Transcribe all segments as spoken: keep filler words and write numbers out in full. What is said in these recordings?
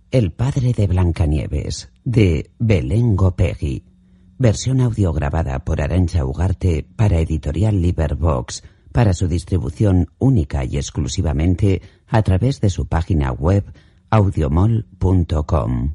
El padre de Blancanieves, de Belén Gopegui. Versión audio grabada por Arantxa Ugarte para Editorial Liverbox, para su distribución única y exclusivamente a través de su página web audiomol punto com.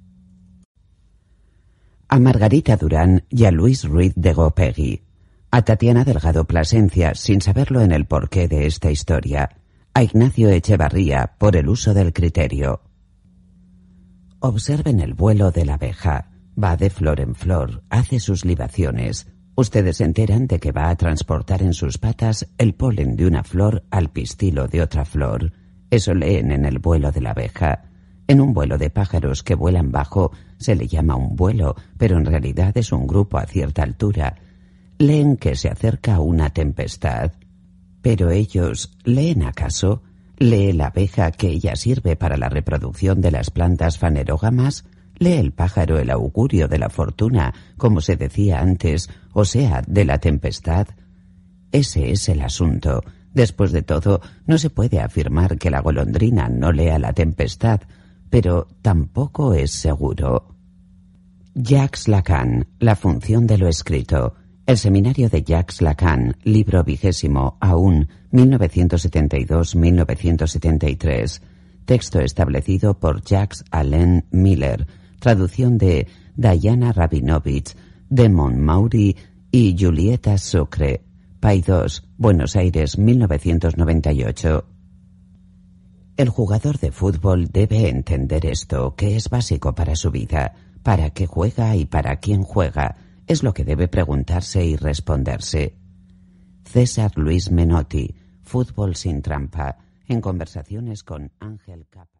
A Margarita Durán y a Luis Ruiz de Gopegui. A Tatiana Delgado Plasencia, sin saberlo en el porqué de esta historia. A Ignacio Echevarría, por el uso del criterio. Observen el vuelo de la abeja. Va de flor en flor, hace sus libaciones. Ustedes se enteran de que va a transportar en sus patas el polen de una flor al pistilo de otra flor. Eso leen en el vuelo de la abeja. En un vuelo de pájaros que vuelan bajo se le llama un vuelo, pero en realidad es un grupo a cierta altura. Leen que se acerca una tempestad. Pero ellos, ¿leen acaso? ¿Lee la abeja que ella sirve para la reproducción de las plantas fanerógamas? ¿Lee el pájaro el augurio de la fortuna, como se decía antes, o sea, de la tempestad? Ese es el asunto. Después de todo, no se puede afirmar que la golondrina no lea la tempestad, pero tampoco es seguro. Jacques Lacan, la función de lo escrito. El seminario de Jacques Lacan, libro vigésimo, aún, mil novecientos setenta y dos a mil novecientos setenta y tres. Texto establecido por Jacques Alain Miller. Traducción de Diana Rabinovich, de Montmaury y Julieta Sucre. Paidós, Buenos Aires, mil novecientos noventa y ocho. El jugador de fútbol debe entender esto, que es básico para su vida. ¿Para qué juega y para quién juega? Es lo que debe preguntarse y responderse. César Luis Menotti, Fútbol sin trampa, en conversaciones con Ángel Capa.